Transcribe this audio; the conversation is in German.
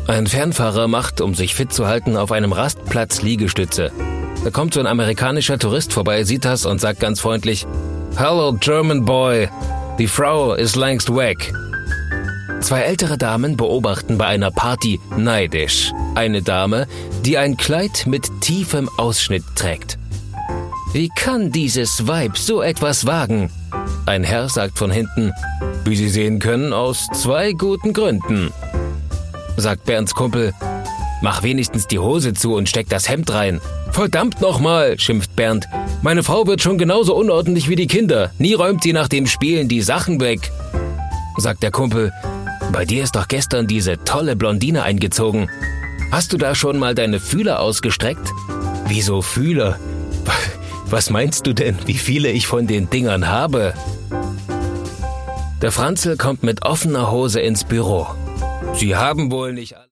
Ein Fernfahrer macht, um sich fit zu halten, auf einem Rastplatz Liegestütze. Da kommt so ein amerikanischer Tourist vorbei, sieht das und sagt ganz freundlich: "Hello, German boy, die Frau ist längst weg." Zwei ältere Damen beobachten bei einer Party neidisch eine Dame, die ein Kleid mit tiefem Ausschnitt trägt. "Wie kann dieses Weib so etwas wagen?" Ein Herr sagt von hinten: "Wie Sie sehen können, aus 2 guten Gründen." Sagt Bernds Kumpel: "Mach wenigstens die Hose zu und steck das Hemd rein." "Verdammt nochmal", schimpft Bernd. "Meine Frau wird schon genauso unordentlich wie die Kinder. Nie räumt sie nach dem Spielen die Sachen weg." Sagt der Kumpel: "Bei dir ist doch gestern diese tolle Blondine eingezogen. Hast du da schon mal deine Fühler ausgestreckt?" "Wieso Fühler? Was meinst du denn, wie viele ich von den Dingern habe?" Der Franzl kommt mit offener Hose ins Büro. "Sie haben wohl nicht